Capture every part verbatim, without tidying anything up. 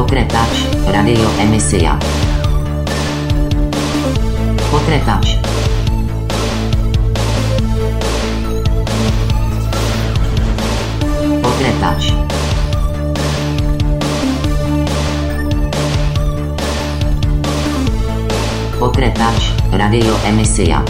Pokretač, radio emisija. Pokretač. Pokretač. Pokretač, radio emisija.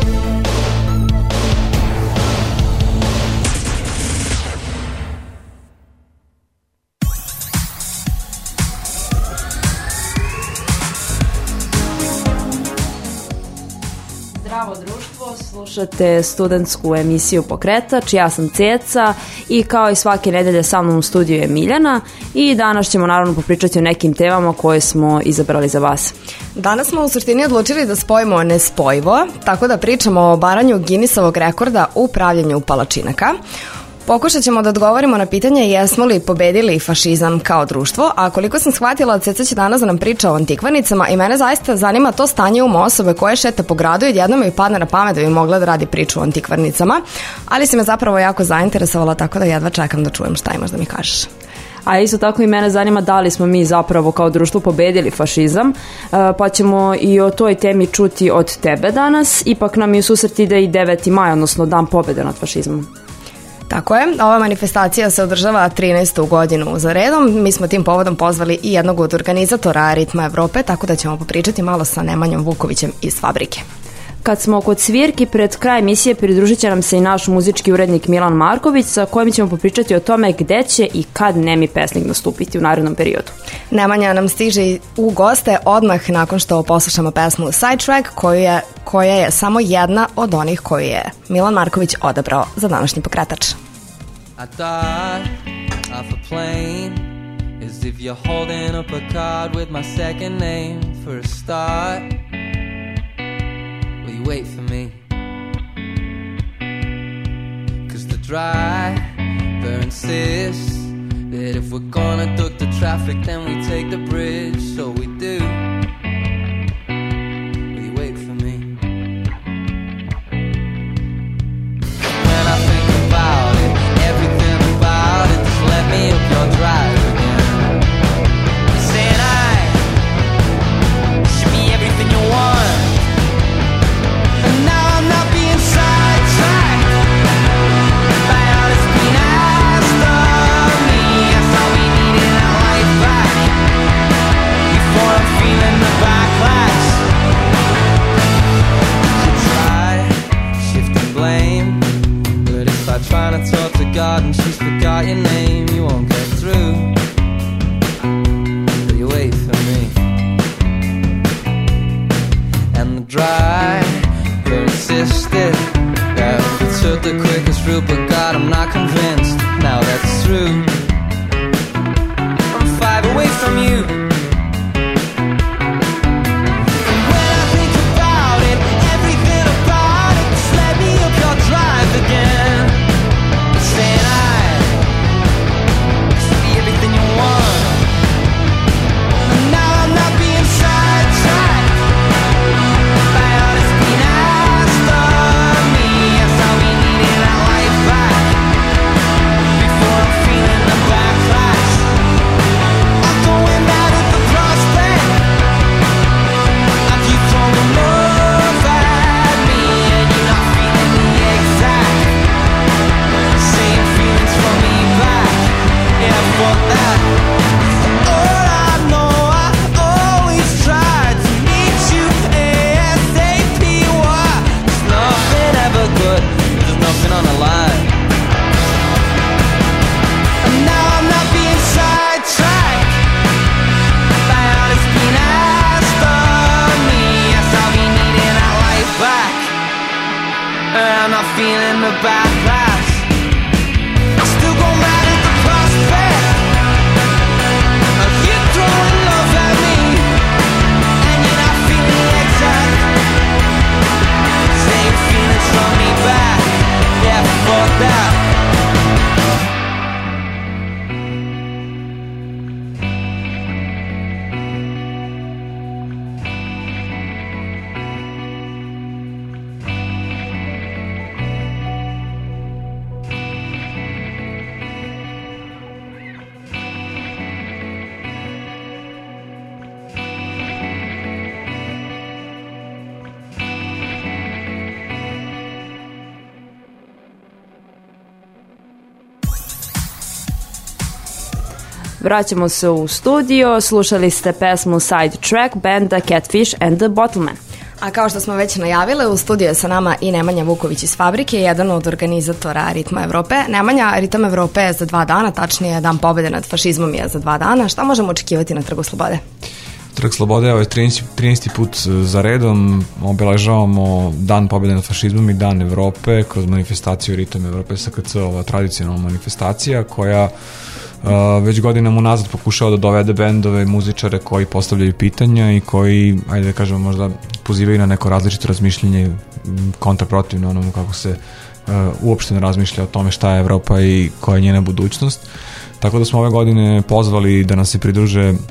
Zdravo društvo, slušate studentsku emisiju Pokretač, ja sam Ceca i kao i svake nedelje sa mnom u studiju je Miljana i danas ćemo naravno popričati o nekim temama koje smo izabrali za vas. Danas smo u suštini odlučili da spojimo nespojivo, tako da pričamo o obaranju Guinnessovog rekorda u pravljenju palačinaka. Pokušat ćemo da odgovorimo na pitanje jesmo li pobedili fašizam kao društvo, a koliko sam shvatila, Ceca će danas da nam priča o antikvarnicama i mene zaista zanima to stanje uma osobe koje šeta po gradu i odjednom mi padne na pamet da bi mogla da radi priču o antikvarnicama, ali si me zapravo jako zainteresovala, tako da jedva čekam da čujem šta imaš da mi kažeš. A isto tako i mene zanima da li smo mi zapravo kao društvo pobedili fašizam, pa ćemo i o toj temi čuti od tebe danas. Ipak nam je u susret ide i deveti maj, odnosno Dan pobede nad fašizmom. Tako je, ova manifestacija se održava trinaestu godinu za redom. Mi smo tim povodom pozvali i jednog od organizatora Ritma Evrope, tako da ćemo popričati malo sa Nemanjom Vukovićem iz Fabrike. Kad smo kod svirki, pred kraj emisije pridružit će nam se i naš muzički urednik Milan Marković, sa kojim ćemo popričati o tome gde će i kad Nemi pesnik nastupiti u narednom periodu. Nemanja nam stiže u goste odmah nakon što poslušamo pesmu Sidetrack, koju je, koja je samo jedna od onih koju je Milan Marković odabrao za današnji Pokretač. I died off a plane as if you're holding up a card with my second name for a start. Will you wait for me? Cause the driver insists that if we're gonna duck the traffic then we take the bridge, so we do. Will you wait for me? When I think about it, everything about it, just let me up your drive again. Saying I should be everything you want, and now I'm not being sidetracked by all that's been asked of me. That's all we need in our life back before I'm feeling the backlash. So try shifting blame, but if I try to talk to God and she's forgot your name, you won't get through. Will you wait for me? And the driver insisted that we took the quickest route, but God, I'm not convinced now that's true. I'm five away from you. And when I think about it, everything about it, just let me up your drive again. Saying I should be everything you want, and now I'm not being sidetracked by all that's been asked of me. That's all we need in our life back before I'm feeling the backlash. I'm going out at the prospect of you throwing love at me, and you're not feeling the exact same feelings from me back. Yeah, fuck that. All I know, I always tried to meet you ASAP. Why? There's nothing ever good, there's nothing on the line. And now I'm not being sidetracked by all that's been asked of me. That's all we need in our life back, and I'm not feeling the backlash. I still go mad at the prospect of you throwing love at me, and you're not feeling the exact same feelings from me back. Yeah, fuck that. Vraćamo se u studio, slušali ste pesmu Side Track benda Catfish and the Bottlemen. A kao što smo već najavile, u studiju je sa nama i Nemanja Vuković iz Fabrike, jedan od organizatora Ritma Evrope. Nemanja, Ritam Evrope je za dva dana, tačnije Dan pobede nad fašizmom je za dva dana. Šta možemo očekivati na Trgu Slobode? Trg Slobode je ovaj trinaesti put za redom, obeležavamo Dan pobede nad fašizmom i Dan Evrope kroz manifestaciju Ritam Evrope S K C, ova tradicionalna manifestacija koja Uh, već godinama unazad pokušao da dovede bendove i muzičare koji postavljaju pitanja i koji, ajde da kažemo, možda pozivaju na neko različito razmišljenje kontraprotivno onomu kako se uh, uopšte ne razmišlja o tome šta je Evropa i koja je njena budućnost. Tako da smo ove godine pozvali da nas se pridruže uh,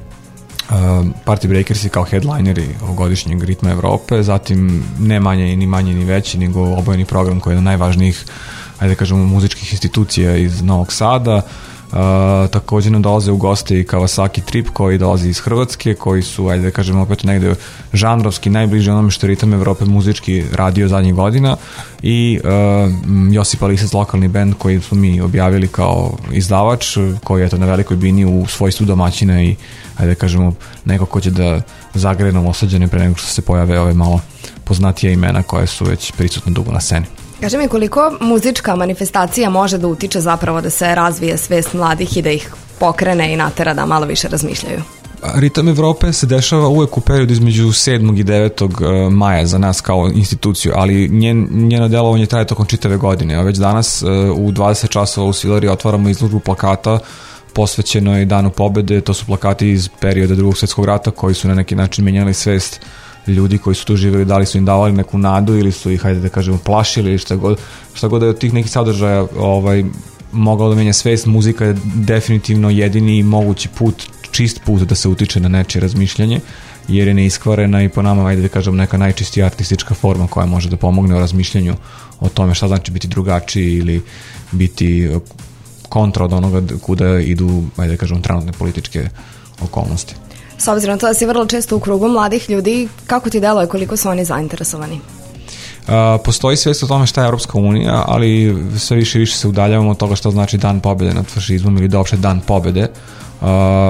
Party Breakersi kao headlineri ovogodišnjeg Ritma Evrope, zatim ne manje ni manje ni veći nego obojeni program koji je od najvažnijih, ajde da kažemo, muzičkih institucija iz Novog Sada. Uh, također nam dolaze u goste i Kawasaki Trip koji dolazi iz Hrvatske, koji su, ajde da kažemo, opet negde žanrovski najbliži onome što Ritam Evrope muzički radio zadnjih godina i uh, Josip Alisac, lokalni band koji smo mi objavili kao izdavač, koji je to na velikoj bini u svojstvu domaćina i, ajde da kažemo, neko ko će da zagreje Novosađane pre nego što se pojave ove malo poznatije imena koje su već prisutne dugo na sceni. Kaži mi, koliko muzička manifestacija može da utiče zapravo da se razvije svest mladih i da ih pokrene i natera da malo više razmišljaju? Ritam Evrope se dešava uvek u periodu između sedmog i devetog maja za nas kao instituciju, ali njen, njeno delovanje traje tokom čitave godine. A već danas u dvadeset časova u Svilariji otvaramo izložbu plakata posvećeno je Danu pobede. To su plakati iz perioda Drugog svjetskog rata koji su na neki način menjali svest ljudi koji su tu živjeli, da li su im davali neku nadu ili su ih, hajde da kažemo, plašili ili šta god, šta god da je od tih nekih sadržaja ovaj, mogao da menja svest. Muzika je definitivno jedini mogući put, čist put da se utiče na nečije razmišljanje, jer je neiskvarena i po nama, hajde da kažemo, neka najčistija artistička forma koja može da pomogne o razmišljanju o tome šta znači biti drugačiji ili biti kontra od onoga kuda idu, hajde da kažemo, trenutne političke okolnosti. S obzirom to da si vrlo često u krugu mladih ljudi, kako ti deluje, koliko su oni zainteresovani? Uh, postoji svijest o tome šta je Europska unija, ali sve više i više se udaljavamo od toga šta znači Dan pobede nad fašizmom ili da uopšte Dan pobede. Uh,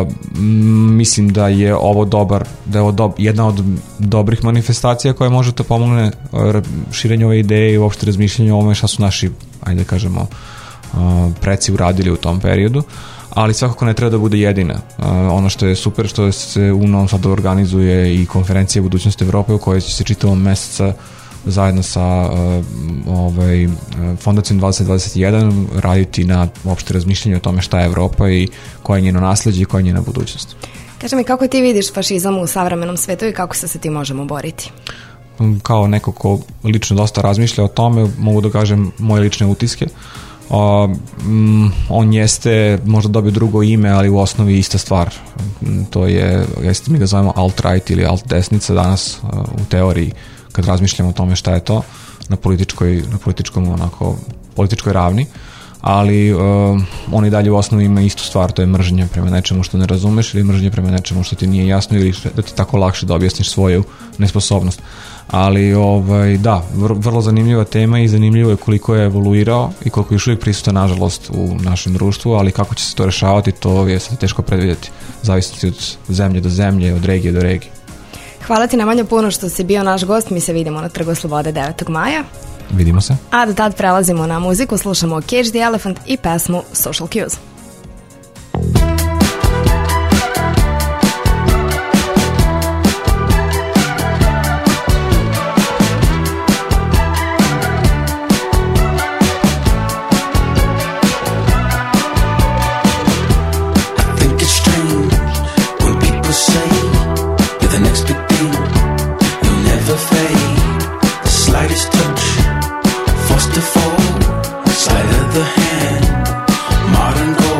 mislim da je ovo dobar, da je ovo do, jedna od dobrih manifestacija koja može da pomogne širenju ove ideje i uopšte razmišljanju o ovome šta su naši, ajde da kažemo, uh, preci uradili u tom periodu. Ali svakako ne treba da bude jedina. Uh, ono što je super, što se u Novom Sadu organizuje i konferencija Budućnost Evrope u kojoj će se čitavom meseca zajedno sa uh, ovaj, Fondacijom dvadeset dvadeset jedan raditi na uopšte razmišljanju o tome šta je Evropa i koja je njeno nasleđe i koja je njena budućnost. Kaži mi, kako ti vidiš fašizam u savremenom svetu i kako se sa tim možemo boriti? Kao neko ko lično dosta razmišlja o tome, mogu da kažem moje lične utiske. Uh, mm, on jeste možda dobio drugo ime, ali u osnovi ista stvar. To je, jeste mi ga zovemo alt-right ili alt-desnica danas uh, u teoriji kad razmišljamo o tome šta je to na političkoj, na političkom onako, političkoj ravni, ali uh, on i dalje u osnovi ima istu stvar, to je mržnje prema nečemu što ne razumeš ili mržnje prema nečemu što ti nije jasno ili da ti tako lakše da objasniš svoju nesposobnost. Ali ovaj, da, vrlo zanimljiva tema i zanimljivo je koliko je evoluirao i koliko je još uvijek prisutan, nažalost, u našem društvu, ali kako će se to rešavati, to je sad teško predvidjeti. Zavisnosti od zemlje do zemlje, od regije do regije. Hvala ti, Nemanja, puno što si bio naš gost. Mi se vidimo na Trgu Slobode devetog maja. Vidimo se. A do tad prelazimo na muziku, slušamo Cage the Elephant i pesmu Social Cues. Forced to fall, sleight of the hand, modern gold.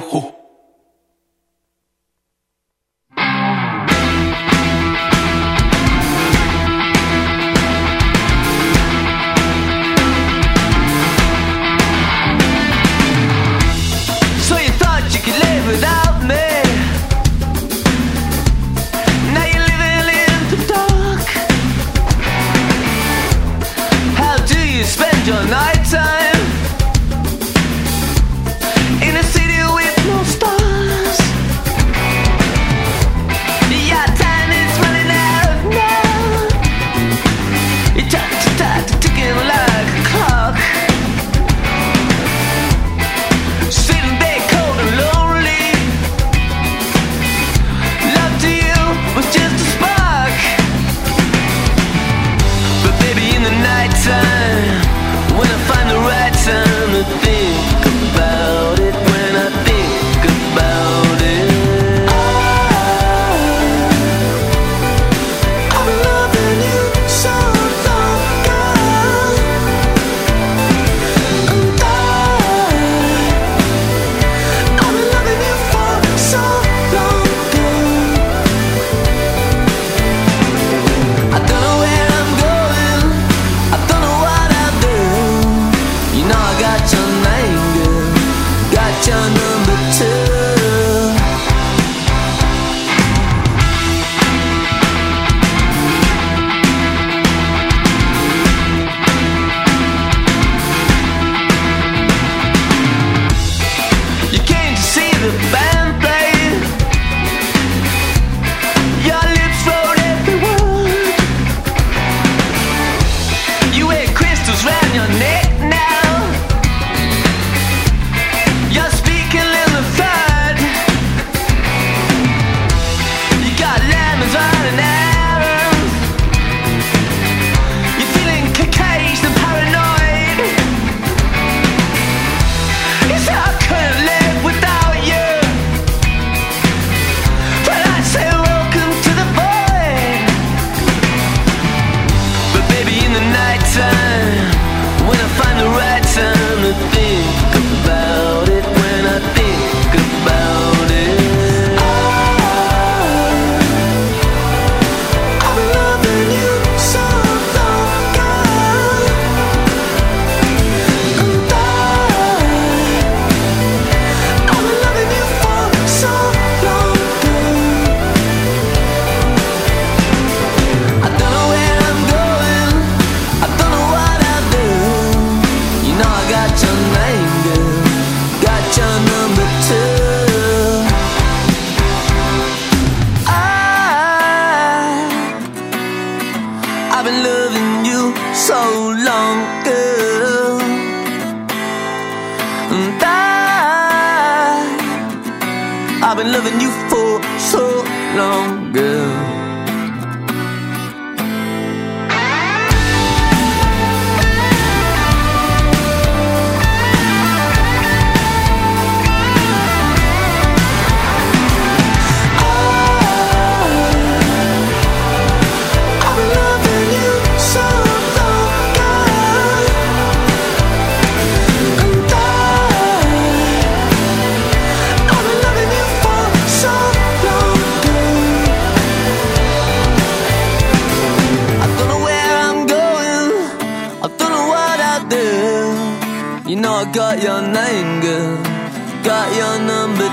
Got your name, girl. Got your number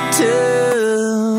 too.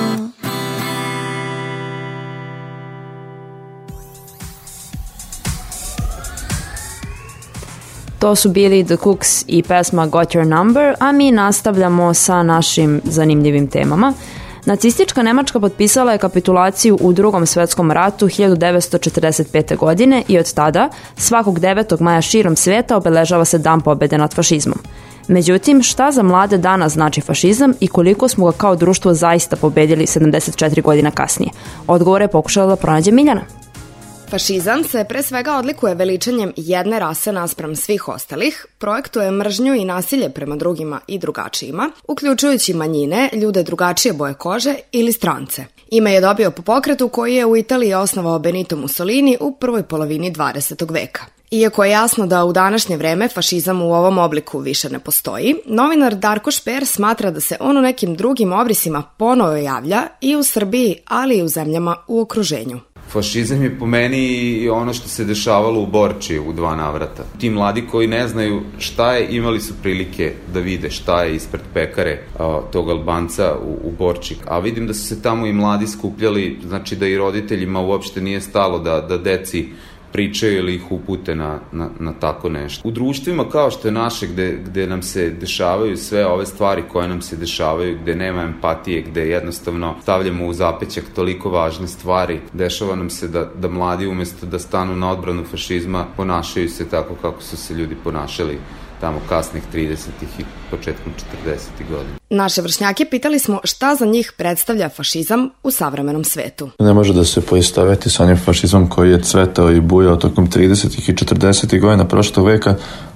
To su bili The Cooks i pesma Got Your Number, a mi nastavljamo sa našim zanimljivim temama. Nacistička Nemačka potpisala je kapitulaciju u Drugom svetskom ratu hiljadu devetsto četrdeset pete. godine i od tada svakog devetog maja širom sveta obeležava se Dan pobede nad fašizmom. Međutim, šta za mlade danas znači fašizam i koliko smo ga kao društvo zaista pobedili sedamdeset četiri godina kasnije? Odgovore je pokušala da pronađe Miljana. Fašizam se pre svega odlikuje veličanjem jedne rase naspram svih ostalih, projektuje mržnju i nasilje prema drugima i drugačijima, uključujući manjine, ljude drugačije boje kože ili strance. Ime je dobio po pokretu koji je u Italiji osnovao Benito Mussolini u prvoj polovini dvadesetog veka. Iako je jasno da u današnje vreme fašizam u ovom obliku više ne postoji, novinar Darko Šper smatra da se on u nekim drugim obrisima ponovo javlja i u Srbiji, ali i u zemljama u okruženju. Fašizam je po meni ono što se dešavalo u Borči u dva navrata. Ti mladi koji ne znaju šta je, imali su prilike da vide šta je ispred pekare a, tog Albanca u, u Borči. A vidim da su se tamo i mladi skupljali, znači da i roditeljima uopšte nije stalo da, da deci pričaju ili ih upute na, na, na tako nešto. U društvima kao što je naše, gde, gde nam se dešavaju sve ove stvari koje nam se dešavaju, gde nema empatije, gde jednostavno stavljamo u zapećak toliko važne stvari, dešava nam se da, da mladi umesto da stanu na odbranu fašizma ponašaju se tako kako su se ljudi ponašali tamo kasnih tridesetih i početkom četrdesetih godina. Naše vršnjake pitali smo šta za njih predstavlja fašizam u savremenom svetu. Ne može da se poistoveti sa onim fašizmom koji je cvetao i bujao tokom tridesetih i četrdesetih godina prošlog veka,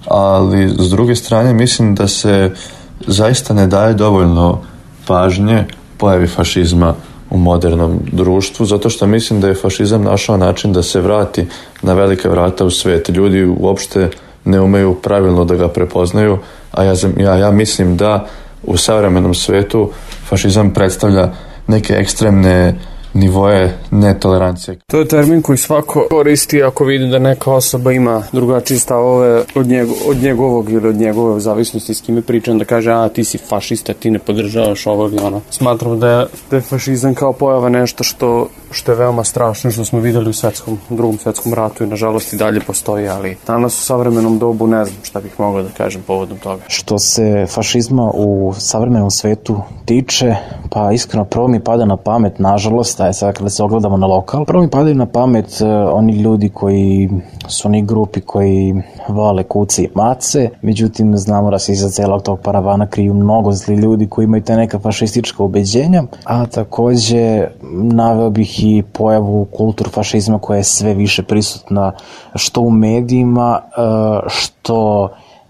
ali s druge strane mislim da se zaista ne daje dovoljno pažnje pojavi fašizma u modernom društvu, zato što mislim da je fašizam našao način da se vrati na velike vrata u svet. Ljudi uopšte ne umeju pravilno da ga prepoznaju, a ja, ja, ja mislim da u savremenom svetu fašizam predstavlja neke ekstremne nivoje netolerancije. To je termin koji svako koristi ako vidi da neka osoba ima drugačije stavove od, njego, od njegovog ili od njegove, u zavisnosti s kime pričam, da kaže a ti si fašista, ti ne podržavaš ovo ili ono. Smatram da je, da je fašizam kao pojava nešto što, što je veoma strašno, što smo videli u svetskom, drugom svetskom ratu i nažalost i dalje postoji, ali danas u savremenom dobu ne znam šta bih mogao da kažem povodom toga. Što se fašizma u savremenom svetu tiče, pa iskreno prvo mi pada na pamet, nažalost, je sad kada se ogledamo na lokal, prvo mi padaju na pamet uh, oni ljudi koji su oni grupi koji vole kuce i mace, međutim znamo da se iza celog tog paravana kriju mnogo zli ljudi koji imaju te neka fašistička ubeđenja, a takođe naveo bih i pojavu kultur fašizma koja je sve više prisutna što u medijima, uh, što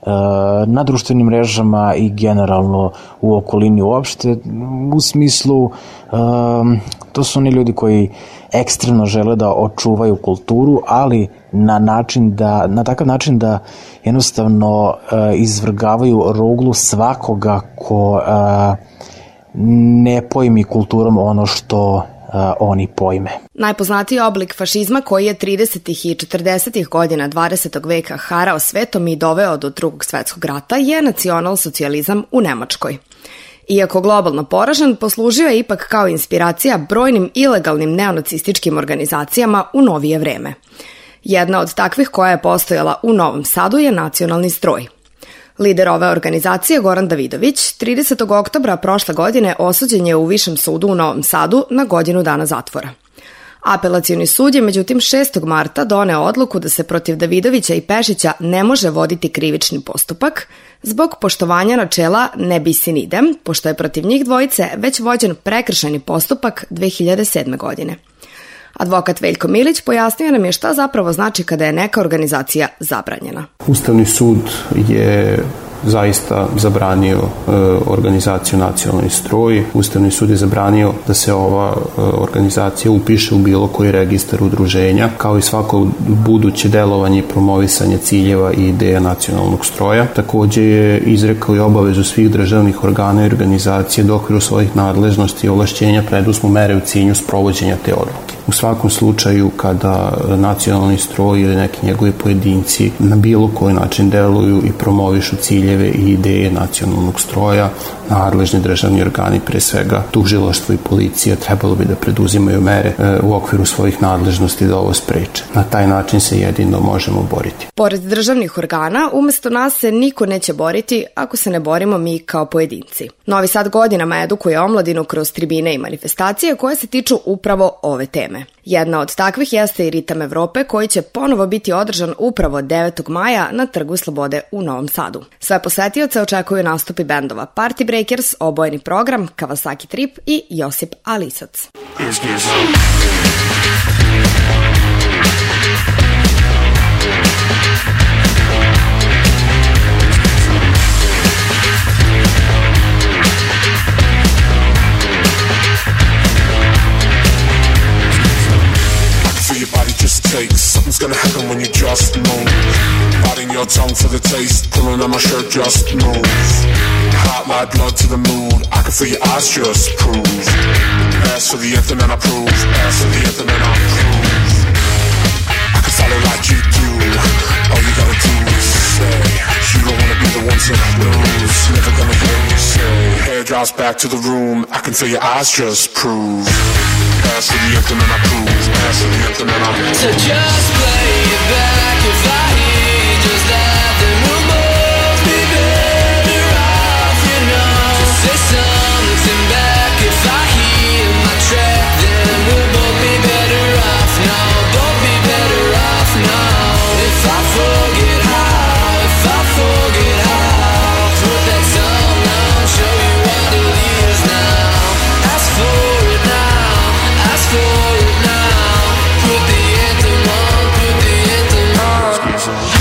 na društvenim mrežama i generalno u okolini uopšte, u smislu um, to su oni ljudi koji ekstremno žele da očuvaju kulturu, ali na način da, na takav način da jednostavno uh, izvrgavaju ruglu svakoga ko uh, ne pojmi kulturom ono što Uh, oni pojme. Najpoznatiji oblik fašizma koji je tridesetih i četrdesetih godina dvadesetog veka harao svetom i doveo do drugog svetskog rata je nacionalsocijalizam u Nemačkoj. Iako globalno poražen, poslužio je ipak kao inspiracija brojnim ilegalnim neonacističkim organizacijama u novije vreme. Jedna od takvih koja je postojala u Novom Sadu je Nacionalni stroj. Lider ove organizacije, Goran Davidović, tridesetog oktobra prošle godine osuđen je u Višem sudu u Novom Sadu na godinu dana zatvora. Apelacioni sud je međutim šestog marta doneo odluku da se protiv Davidovića i Pešića ne može voditi krivični postupak zbog poštovanja načela ne bis in idem, pošto je protiv njih dvojice već vođen prekršajni postupak dve hiljade sedme. godine. Advokat Veljko Milić pojasnio nam je šta zapravo znači kada je neka organizacija zabranjena. Ustavni sud je zaista zabranio e, organizaciju Nacionalni stroj. Ustavni sud je zabranio da se ova e, organizacija upiše u bilo koji registar udruženja, kao i svako buduće delovanje i promovisanje ciljeva i ideja Nacionalnog stroja. Takođe je izrekao i obavezu svih državnih organa i organizacije da u okviru svojih nadležnosti i ovlašćenja preduzmu mere u cilju sprovođenja te odluke. U svakom slučaju kada Nacionalni stroj ili neki njegovi pojedinci na bilo koji način deluju i promovišu ciljeve i ideje Nacionalnog stroja, nadležni državni organi, pre svega tužilaštvo i policija, trebalo bi da preduzimaju mere e, u okviru svojih nadležnosti da ovo spreče. Na taj način se jedino možemo boriti. Pored državnih organa, umesto nas se niko neće boriti ako se ne borimo mi kao pojedinci. Novi Sad godinama edukuje omladinu kroz tribine i manifestacije koje se tiču upravo ove teme. Jedna od takvih jeste i Ritam Evrope koji će ponovo biti održan upravo devetog maja na Trgu Slobode u Novom Sadu. Sve posetioce očekuju nastupi bendova Party Breakers, Obojeni program, Kawasaki Trip i Josip Alisac. Your body just takes. Something's gonna happen when you just move. Biting your tongue for the taste, pulling on my shirt, just move. Hot like blood to the mood, I can feel your eyes, just prove. Ask for the anthem and I prove. Ask for the anthem and I prove. I can follow like you do. All you gotta do is say you don't wanna be the one to lose. Never gonna hear you say. Hair drops back to the room, I can feel your eyes, just prove. Ask for the anthem and I prove. Ask for the anthem and I prove. So just play it back if I hear you just laugh, then we'll both be better off, you know. Just say something back if I hear my track, then we'll both be better off, no. Both be better off, no. If I forget how, if I forget how, put that song on, show you what it is now. Ask for it now, ask for it now. Put the anthem on, put the anthem on.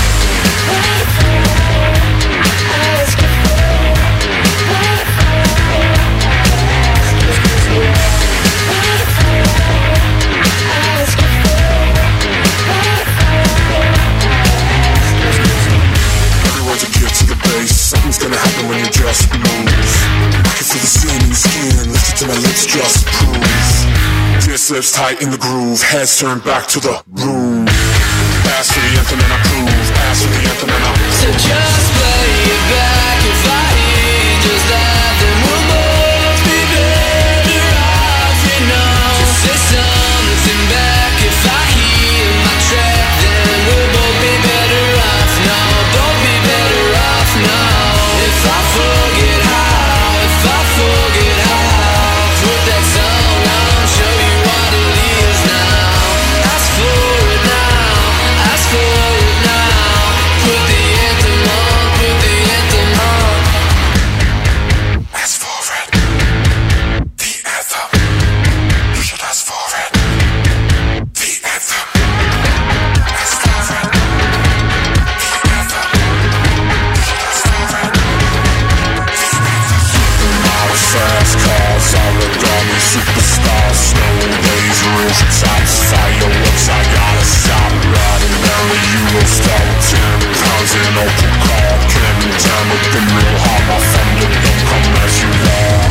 Everyone's a kid to the base. Something's gonna happen when you just move. I can feel the sin in your skin, lifted to my lips, just prove. Fierce lips tight in the groove, heads turned back to the room. Ask for the anthem and I prove. Ask for the anthem and I prove. So just play it back if I hear you just laugh, then we'll both be better off, you know. Just say something back if I hear my track, then we'll both be better off, no. Both be better off, no. If I forget how, if I forget how, put that song on, show you what it is now. Ask for it now, ask for it now. Put the anthem on, put the anthem on. Ask for it. The anthem. You should ask for it. The anthem. Ask for it. The anthem. You should ask for it. The anthem. I was fast cars, origami superstars, snow days, rooftops, fireworks. I gotta stop riding down the Eurostar with ten pounds in open car. Candy time with the real hard. My thunder don't come as you are.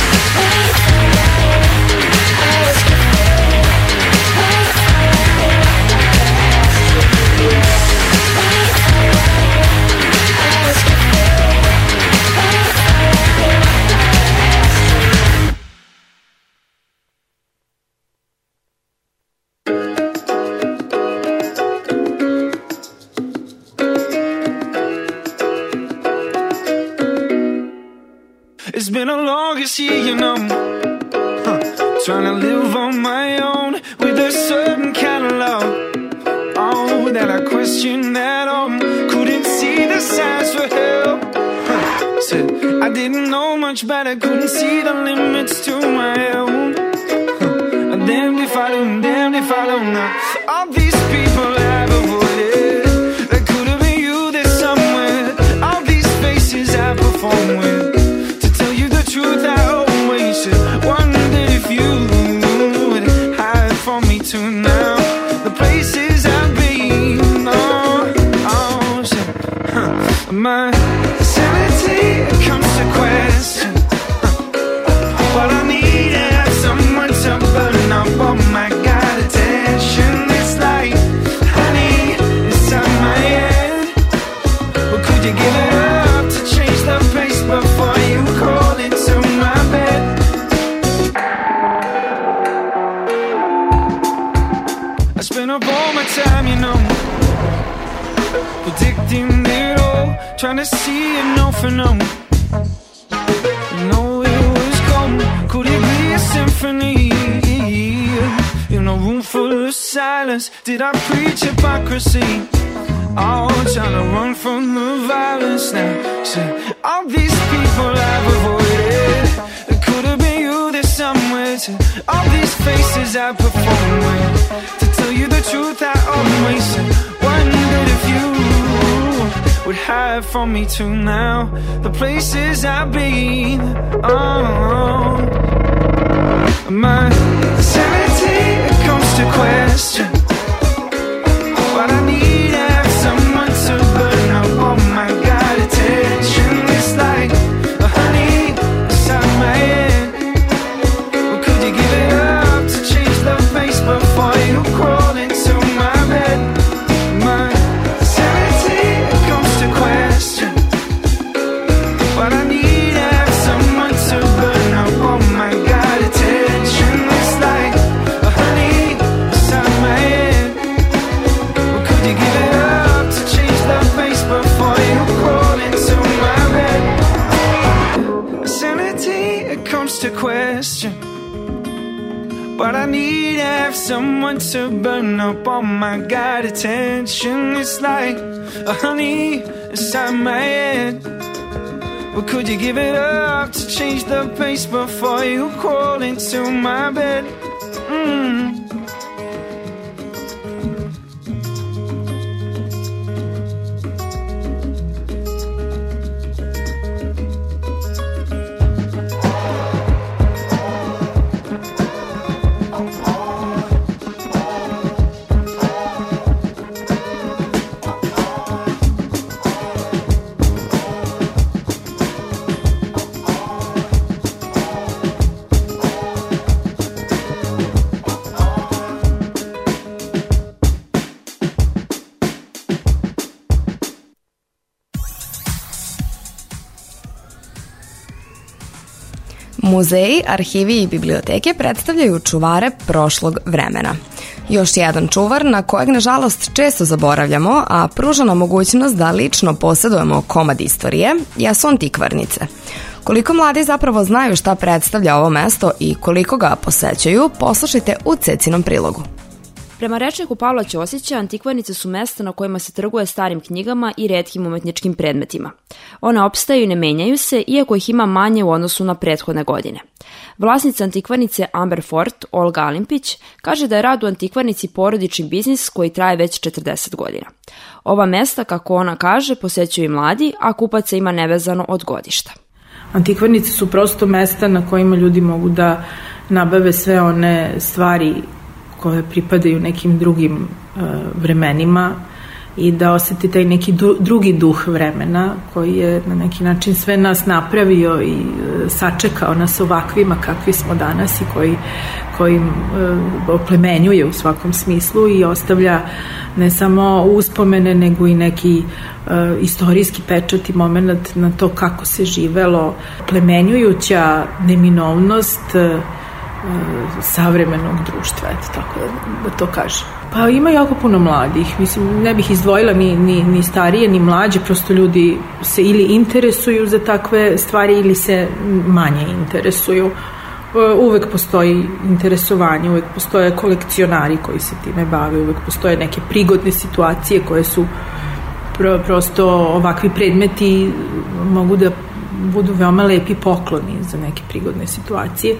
It's been a longest year, you know, huh. Trying to live on my own with a certain kind of love. Oh, that I questioned at all. Couldn't see the signs for help, huh. Said I didn't know much better. Couldn't see the limits to my own, huh. Damned if I do, damned if I don't know. All these people I've avoided, that could have been you there somewhere. All these faces I perform with, truth I always should. Wondered if you would hide from me too now. The places I've been, oh, oh, shit. Huh. My sanity comes to question, huh. What I need is someone to burn up all my God attention. It's like honey inside my head. But could you give it up to change the pace before you call it? Up all my time, you know, predicting it all, trying to see it no for no. No, it was cold. Could it be a symphony in a room full of silence? Did I preach hypocrisy? Oh, trying to run from the violence now. So, all these people I've avoided, it could have been you there somewhere. To all these faces I perform with, to tell you the truth I always said. Wondered if you would hide from me too now. The places I've been, oh, my sanity comes to question. What I need But I need to have someone to burn up all my God attention. It's like a honey inside my head. But could you give it up to change the pace before you crawl into my bed? Mm. Muzeji, arhivi i biblioteke predstavljaju čuvare prošlog vremena. Još jedan čuvar na kojeg nažalost često zaboravljamo, a pruža nam mogućnost da lično posjedujemo komad istorije, jesu antikvarnice. Koliko mladi zapravo znaju šta predstavlja ovo mesto i koliko ga posećuju, poslušajte u Cecinom prilogu. Prema rečniku Pavla Ćosića, antikvarnice su mesta na kojima se trguje starim knjigama i retkim umetničkim predmetima. One opstaju i ne menjaju se, iako ih ima manje u odnosu na prethodne godine. Vlasnica antikvarnice Amber Fort, Olga Alimpić, kaže da je rad u antikvarnici porodični biznis koji traje već četrdeset godina. Ova mesta, kako ona kaže, posećuju i mladi, a kupaca ima nevezano od godišta. Antikvarnice su prosto mesta na kojima ljudi mogu da nabave sve one stvari koje pripadaju nekim drugim uh, vremenima i da osjeti taj neki du, drugi duh vremena koji je na neki način sve nas napravio i uh, sačekao nas ovakvima kakvi smo danas i koji, koji uh, oplemenjuje u svakom smislu i ostavlja ne samo uspomene nego i neki uh, istorijski pečat i moment na to kako se živelo, plemenjujuća neminovnost uh, savremenog društva, eto tako da, da to kažem. Pa ima jako puno mladih, mislim, ne bih izdvojila ni, ni, ni starije, ni mlađe, prosto ljudi se ili interesuju za takve stvari ili se manje interesuju. Uvek postoji interesovanje, uvek postoje kolekcionari koji se time bave, uvek postoje neke prigodne situacije koje su pro, prosto ovakvi predmeti mogu da budu veoma lepi pokloni za neke prigodne situacije.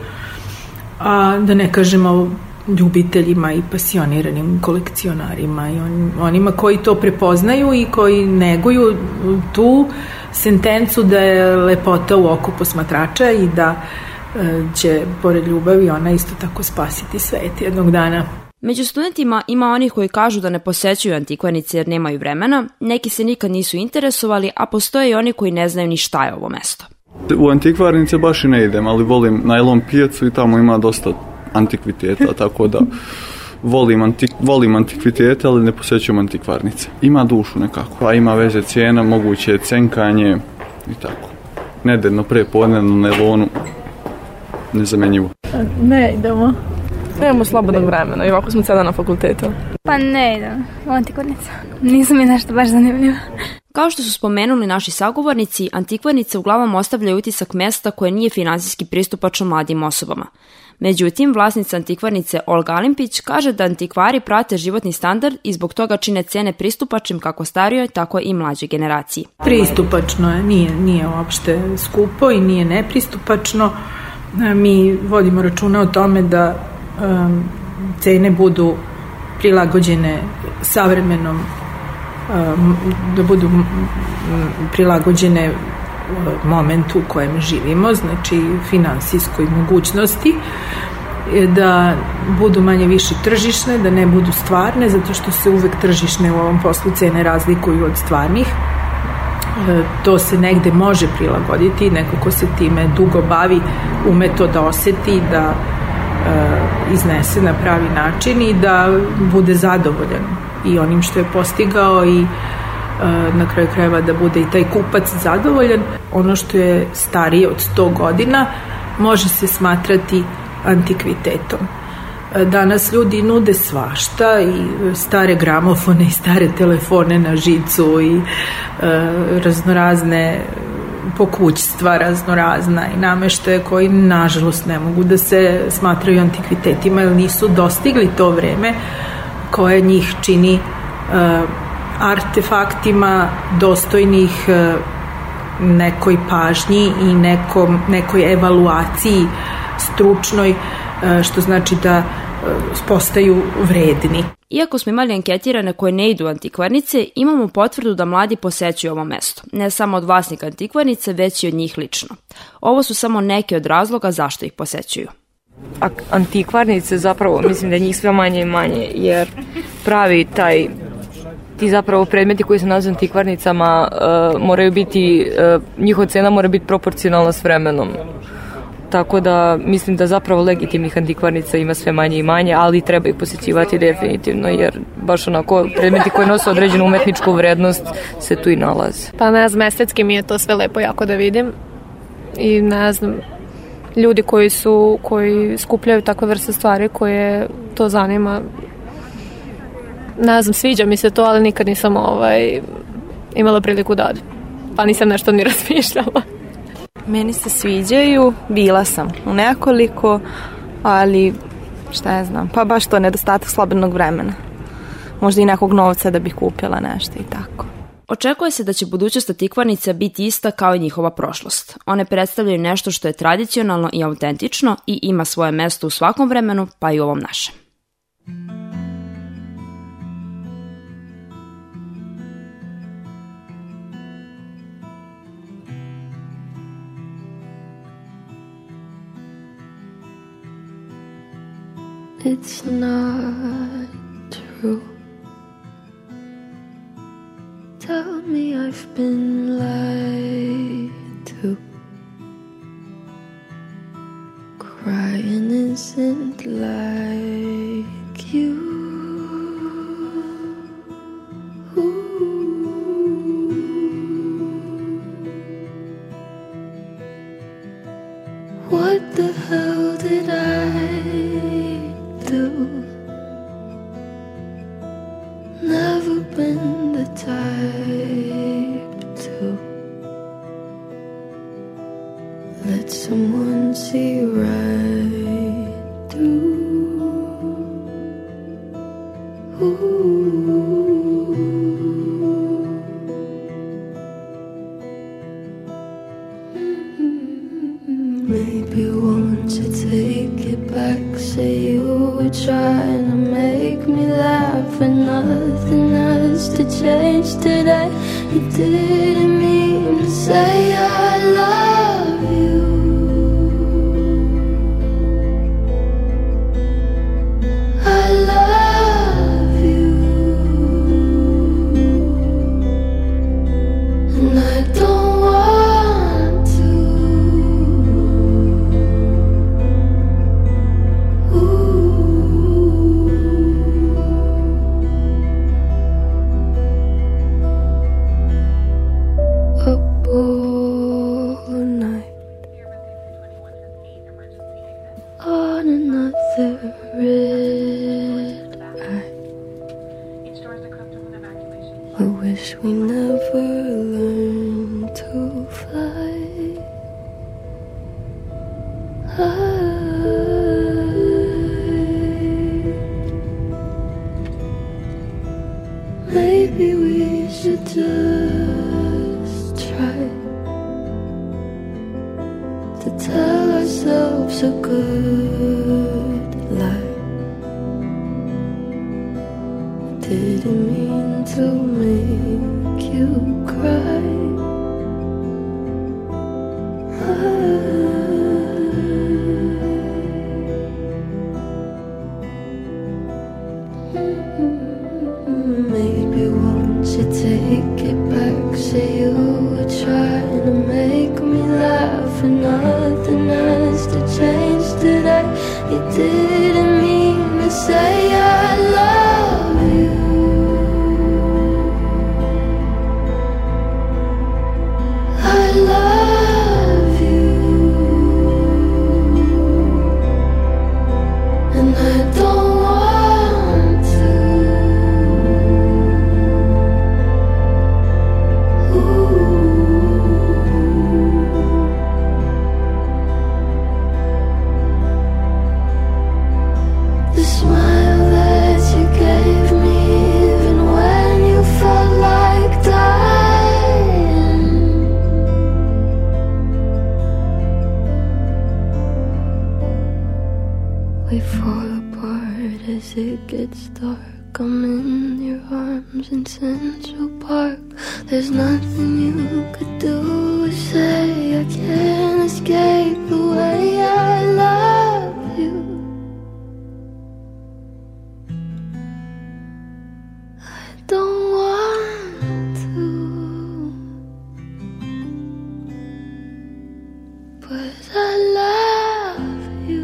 A da ne kažemo ljubiteljima i pasioniranim kolekcionarima i on, onima koji to prepoznaju i koji neguju tu sentencu da je lepota u oku posmatrača i da e, će pored ljubavi ona isto tako spasiti svet jednog dana. Među studentima ima onih koji kažu da ne posećuju antikvarnice jer nemaju vremena, neki se nikad nisu interesovali, a postoje i oni koji ne znaju ni šta je ovo mesto. U antikvarnice baš i ne idem, ali volim najlon pijacu i tamo ima dosta antikviteta, tako da volim, antik, volim antikvitete, ali ne posećujem antikvarnice. Ima dušu nekako, pa ima veze cijena, moguće cenkanje i tako. Nedeljno pre podne na najlonu, nezamenjivo. Ne idemo. Nemamo slobodnog vremena i ovako smo sada na fakultetu. Pa ne idem u antikvarnicu. Nisu mi nešto baš zanimljivo. Kao što su spomenuli naši sagovornici, antikvarnice uglavnom ostavljaju utisak mesta koje nije finansijski pristupačno mladim osobama. Međutim, vlasnica antikvarnice Olga Alimpić kaže da antikvari prate životni standard i zbog toga čine cene pristupačnim kako starijoj, tako i mlađoj generaciji. Pristupačno je, nije, nije uopšte skupo i nije nepristupačno. Mi vodimo računa o tome da um, cene budu prilagođene savremenom, um, da budu prilagođene momentu u kojem živimo, znači finansijskoj mogućnosti, da budu manje više tržišne, da ne budu stvarne, zato što se uvek tržišne u ovom poslu cene razlikuju od stvarnih. To se negde može prilagoditi, neko ko se time dugo bavi ume to da oseti, da e, iznese na pravi način i da bude zadovoljan i onim što je postigao i e, na kraju krajeva da bude i taj kupac zadovoljan. Ono što je starije od sto godina može se smatrati antikvitetom. Danas ljudi nude svašta i stare gramofone i stare telefone na žicu i e, raznorazne pokućstva raznorazna i nameštaje koji nažalost ne mogu da se smatraju antikvitetima jer nisu dostigli to vreme koje njih čini uh, artefaktima dostojnih uh, nekoj pažnji i nekom, nekoj evaluaciji stručnoj, uh, što znači da uh, postaju vredni. Iako smo imali anketirane koje ne idu u antikvarnice, imamo potvrdu da mladi posećuju ovo mesto. Ne samo od vlasnika antikvarnice, već i od njih lično. Ovo su samo neke od razloga zašto ih posećuju. A antikvarnice zapravo, mislim da je njih sve manje i manje, jer pravi taj, ti zapravo predmeti koji se nazivaju antikvarnicama uh, moraju biti, uh, njihova cena mora biti proporcionalna s vremenom. Tako da mislim da zapravo legitimnih antikvarnica ima sve manje i manje, ali treba ih posjećivati definitivno, jer baš onako predmeti koji nose određenu umetničku vrednost se tu i nalaze. Pa ne znam, estetski mi je to sve lepo jako da vidim i ne znam, ljudi koji su, koji skupljaju takve vrste stvari koje to zanima, ne znam, sviđa mi se to, ali nikad nisam ovaj, imala priliku da odem, pa nisam nešto ni razmišljala. Meni se sviđaju, bila sam u nekoliko, ali šta ja znam, pa baš to nedostatak slobodnog vremena. Možda i nekog novca da bih kupila nešto i tako. Očekuje se da će budućnost antikvarnica biti ista kao i njihova prošlost. One predstavljaju nešto što je tradicionalno i autentično i ima svoje mesto u svakom vremenu, pa i u ovom našem. It's not true. Tell me I've been lied to. Crying isn't like you. What the hell did I do? Never been the type to let someone see right through. Ooh. Maybe won't you take it back? Say you were trying to make me laugh, and nothing has to change today. You didn't mean to say I love you. I love you, and I don't want to. Up all night on another red eye. I wish we never learned to fly. Maybe we should just try to tell ourselves a good lie. Didn't mean to make you cry. Maybe won't you take it back? Say you were trying to make me laugh, and nothing has to change today. You didn't mean to say I love you. I love you, and I don't want to. Ooh. we fall apart as it gets dark. I'm in your arms in Central Park. There's nothing you could do or say. I can't escape the way I love you. I don't want to, but I love you.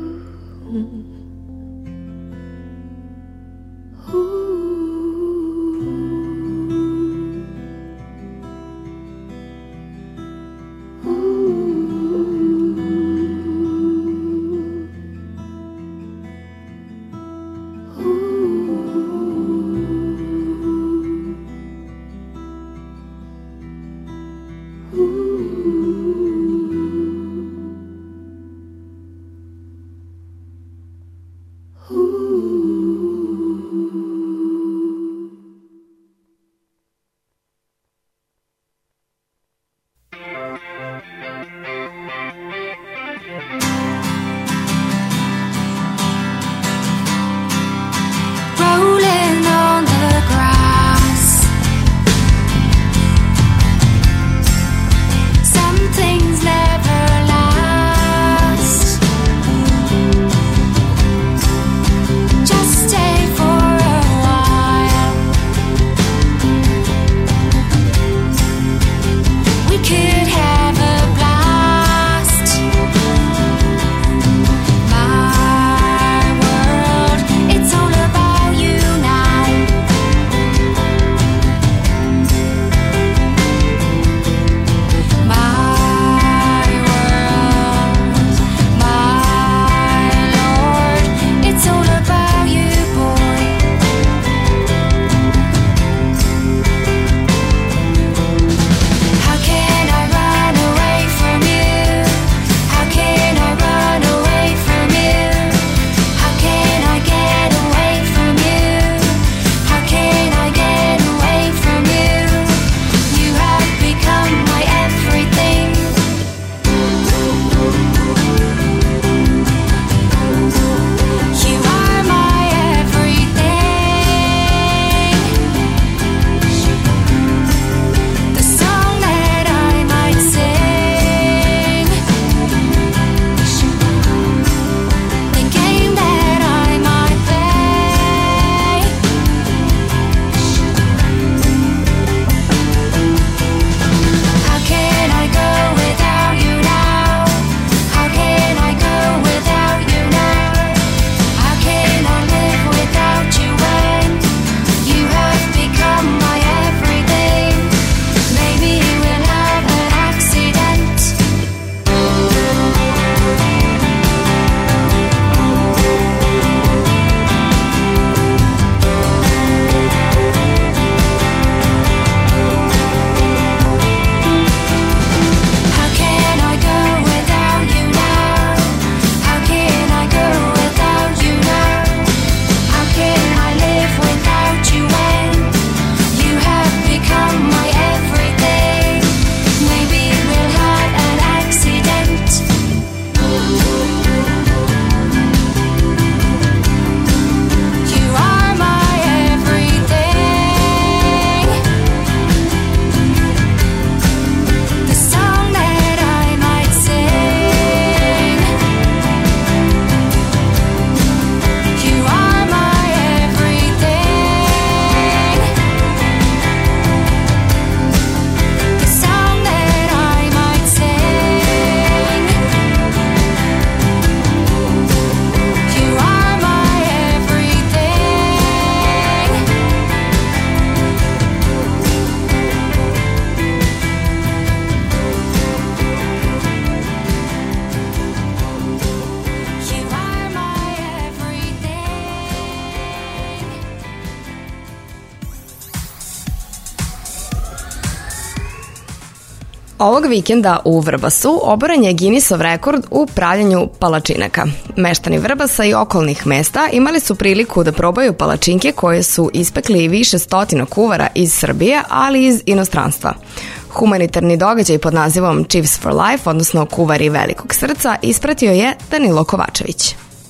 Rolling on the grass. Some things never last. Just stay for a while. We could have a blast. My world, it's all about you now. My world, my lord, it's all about you, boy. How can I run away from you? How can I run away from you? How can I get away from you? How can I get away from you? You have become my everything. You are my everything. The song that I might sing, the game that I might play. How can I go without you now? How can I go without you now? How can I live without you when you have become my everything? Maybe we'll have an accident. How can I go without you now? How can I go without you now? How can I live without you when you have become my everything? Maybe we'll have an accident. You are my everything. The song that I might sing. You are my everything. The song that I might sing. You are my everything. You are my everything. Ovog vikenda u Vrbasu oboren je Guinnessov rekord u pravljenju palačinaka. Meštani Vrbasa i okolnih mesta imali su priliku da probaju palačinke koje su ispekli više stotina kuvara iz Srbije, ali i iz inostranstva. Humanitarni događaj pod nazivom Chiefs for Life, odnosno Kuvari velikog srca, ispratio je Danilo Kovačević.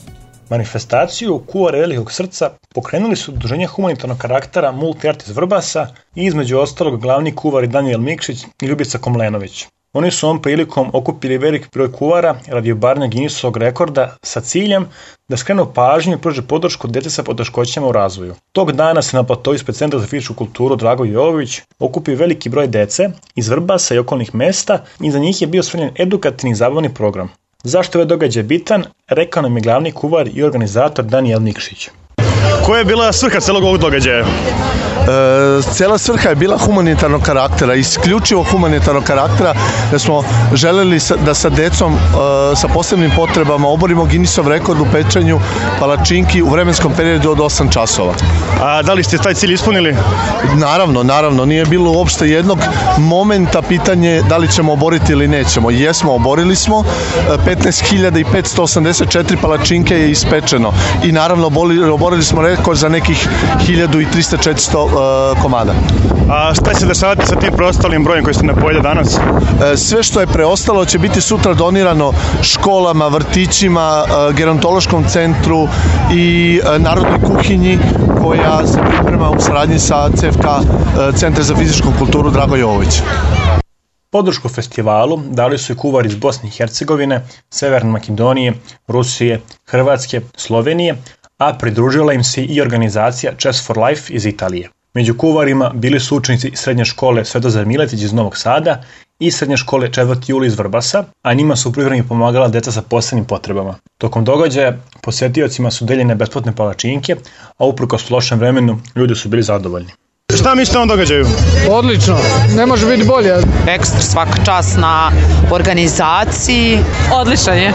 Manifestaciju Kuvar velikog srca pokrenuli su udruženja humanitarnog karaktera Multi Art iz Vrbasa i između ostalog glavni kuvari Danijel Mikšić i Ljubica Komlenović. Oni su ovom prilikom okupili velik broj kuvara radi obaranja Guinnessovog rekorda sa ciljem da skrenu pažnju i pruže podršku dece sa poteškoćama u razvoju. Tog dana se na platovu ispred Centra za fizičku kulturu Dragoje Jovović okupi veliki broj dece iz Vrbasa i okolnih mesta i za njih je bio stvoren edukativni zabavni program. Zašto je ovaj događaj bitan, rekao nam je glavni kuvar i organizator Danijel Mikšić. Koja je bila svrha celog ovog događaja? E, cela svrha je bila humanitarnog karaktera, isključivo humanitarnog karaktera, da smo želeli sa, da sa decom e, sa posebnim potrebama oborimo Guinnessov rekord u pečenju palačinki u vremenskom periodu od osam časova. A da li ste taj cilj ispunili? Naravno, naravno, nije bilo uopšte jednog momenta pitanje da li ćemo oboriti ili nećemo. Jesmo, oborili smo, petnaest hiljada petsto osamdeset četiri palačinke je ispečeno i naravno oborili smo rekord za nekih hiljadu trista do četiristo uh, komada. A šta će se dešavati sa tim preostalim brojem koji ste napojili danas? E, sve što je preostalo će biti sutra donirano školama, vrtićima, e, gerontološkom centru i e, narodnoj kuhinji koja se priprema u saradnji sa C F K e, Centra za fizičku kulturu Dragoje Jovović. Podršku festivalu dali su i kuvari iz Bosne i Hercegovine, Severne Makedonije, Rusije, Hrvatske, Slovenije, a pridružila im se i organizacija Chess for Life iz Italije. Među kuvarima bili su učenici srednje škole Svetozar Miletić iz Novog Sada i srednje škole četvrti juli iz Vrbasa, a njima su u pripremi pomagala deca sa posebnim potrebama. Tokom događaja posetiocima su deljene besplatne palačinke, a uprkos lošem vremenu ljudi su bili zadovoljni. Šta mislite o ovom događaju? Odlično, ne može biti bolje. Ekstra, svaka čast na organizaciji. Odličan je.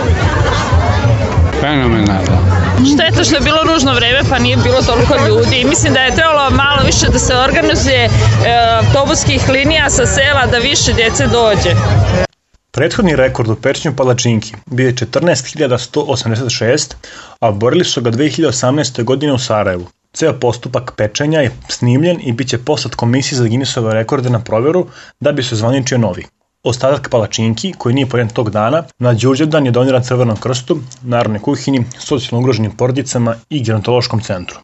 Fenomenalno. Šteta što je bilo ružno vreme pa nije bilo toliko ljudi. Mislim da je trebalo malo više da se organizuje e, autobuskih linija sa sela da više djece dođe. Prethodni rekord u pečenju palačinki bio je četrnaest hiljada sto osamdeset šest, a borili su ga dve hiljade osamnaeste. godine u Sarajevu. Ceo postupak pečenja je snimljen i bit će poslat komisiji za Guinnessove rekorde na provjeru da bi se zvaničio novi. Ostatak palačinki, koji nije porijen tog dana, na Đurđevdan je doniran Crvenom krstu, Narodnoj kuhinji, socijalno ugroženim porodicama i gerontološkom centru.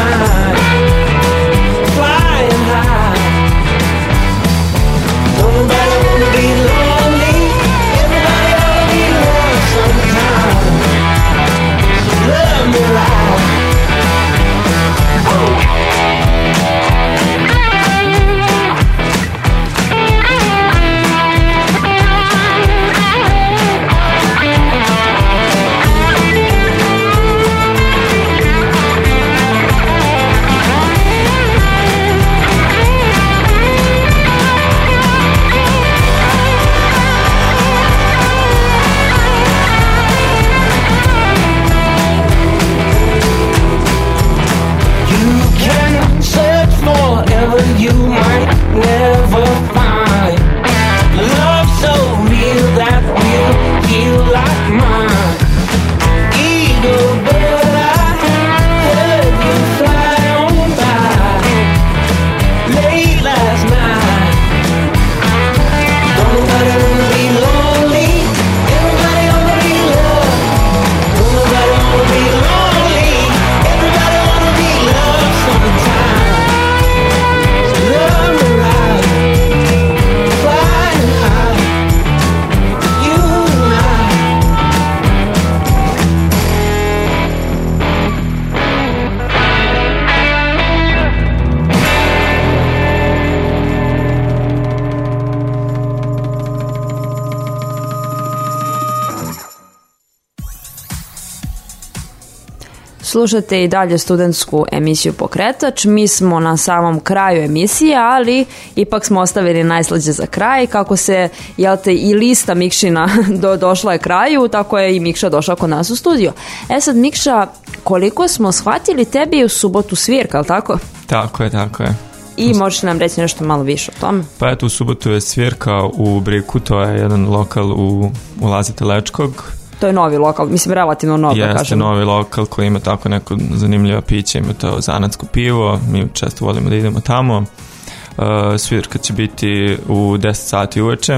Don't Slušate i dalje studentsku emisiju Pokretač. Mi smo na samom kraju emisije, ali ipak smo ostavili najslađe za kraj. Kako se, jel te, i lista Mikšina do, došla je kraju, tako je i Mikša došla kod nas u studio. E sad, Mikša, koliko smo shvatili, tebi je u subotu svirka, ali tako? Tako je, tako je. I možeš nam reći nešto malo više o tome? Pa eto, u subotu je svirka u Briku, to je jedan lokal u, u Lazi Telečkog. To je novi lokal, mislim relativno novo, da kažem. Jeste novi lokal koji ima tako neko zanimljivo piće, ima to zanatsko pivo, mi često volimo da idemo tamo. Uh, svirka će biti u deset sati uveče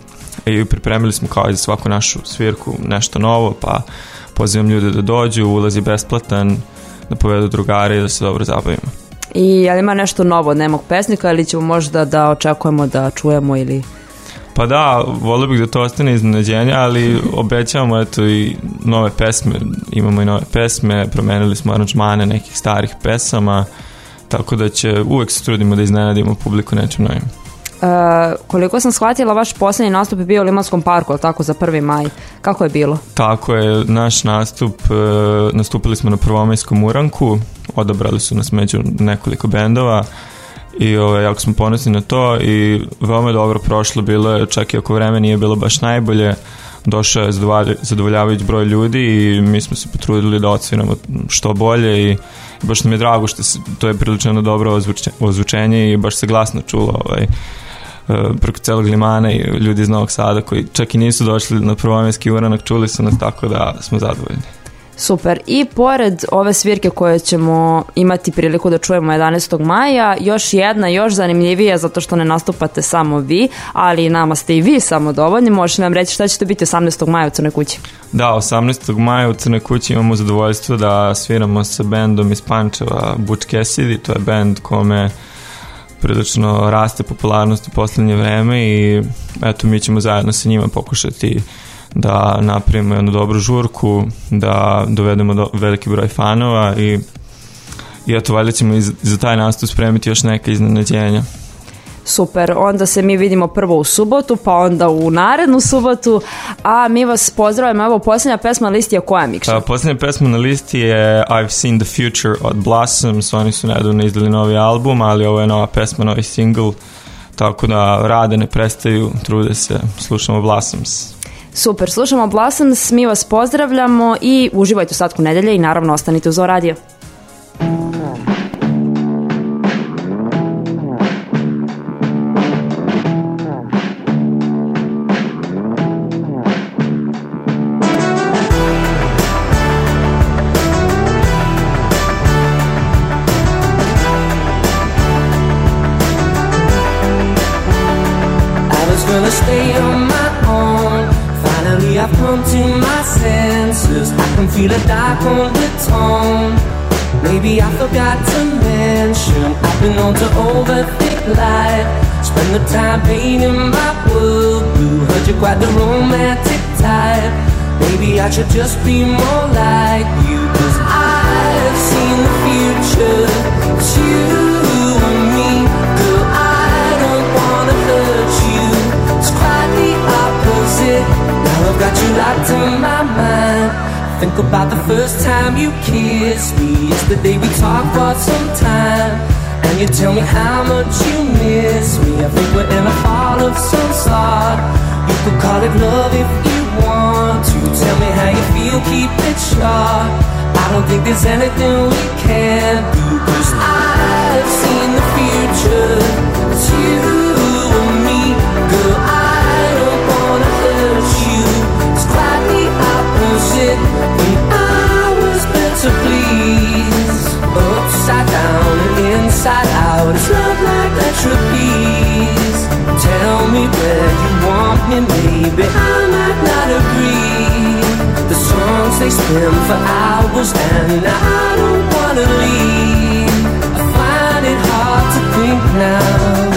i pripremili smo kao i za svaku našu svirku nešto novo, pa pozivam ljude da dođu, ulaz je besplatan, da povedu drugari i da se dobro zabavimo. I je li ima nešto novo od nemog pesnika ili ćemo možda da očekujemo da čujemo ili... Pa da, volio bih da to ostane iznenađenja, ali obećavamo eto i nove pesme, imamo i nove pesme, promenili smo aranžmane nekih starih pesama, tako da će, uvek se trudimo da iznenadimo publiku nečim novim. Uh, koliko sam shvatila, vaš posljednji nastup je bio u Limanskom parku, ali tako, za prvi maj. Kako je bilo? Tako je, naš nastup, uh, nastupili smo na prvomajskom uranku, odabrali su nas među nekoliko bendova, i ove, jako smo ponosni na to i veoma je dobro prošlo, bilo je, čak i ako vreme nije bilo baš najbolje, došao je zadovoljavajući broj ljudi i mi smo se potrudili da odsviramo što bolje i baš nam je drago što se, to je prilično dobro ozvučenje i baš se glasno čulo ovaj, preko celog Limana i ljudi iz Novog Sada koji čak i nisu došli na prvomajski uranak, čuli su nas, tako da smo zadovoljni. Super. I pored ove svirke koje ćemo imati priliku da čujemo jedanaestog maja, još jedna, još zanimljivija, zato što ne nastupate samo vi, ali nama ste i vi samo dovoljni. Možete nam reći šta će to biti osamnaestog maja u Crnoj kući? Da, osamnaestog maja u Crnoj kući imamo zadovoljstvo da sviramo sa bendom iz Pančeva Butch Cassidy. To je bend kome prilično raste popularnost u posljednje vreme i eto, mi ćemo zajedno sa njima pokušati da napravimo jednu dobru žurku, da dovedemo do veliki broj fanova i, i eto, valjda ćemo i za taj nastup spremiti još neke iznenađenja. Super, onda se mi vidimo prvo u subotu, pa onda u narednu subotu, a mi vas pozdravljamo. Evo, posljednja pesma na listi je koja, Mikša? Posljednja pesma na listi je I've Seen the Future od Blossoms, oni su nedavno izdali novi album, ali ovo je nova pesma, novi single, tako da rade, ne prestaju, trude se, slušamo Blossoms. Super, slušamo Blossoms, mi vas pozdravljamo i uživajte u ostatku nedelje i naravno ostanite uz O Radio. Gonna stay on my own. Finally I've come to my senses. I can feel a dark undertone. Maybe I forgot to mention I've been known to overthink life. Spend the time painting my world blue. Heard you're quite the romantic type. Maybe I should just be more like you. Cause I've seen the future. It's you and me. Girl, I don't wanna hurt you. It's quite the opposite. Now I've got you locked in my mind. Think about the first time you kissed me. It's the day we talked for some time. And you tell me how much you miss me. I think we're in a fall of some sort. You could call it love if you want to. Tell me how you feel, keep it short. I don't think there's anything we can do. Cause I've seen the future. It's you and me. Girl, I don't wanna hurt you. It's quite the opposite. When I was meant to please. Upside down and inside out. It's love like that trapeze. Tell me where you want me, maybe I might not agree. The songs they spin for hours and I don't wanna leave. I find it hard to think now.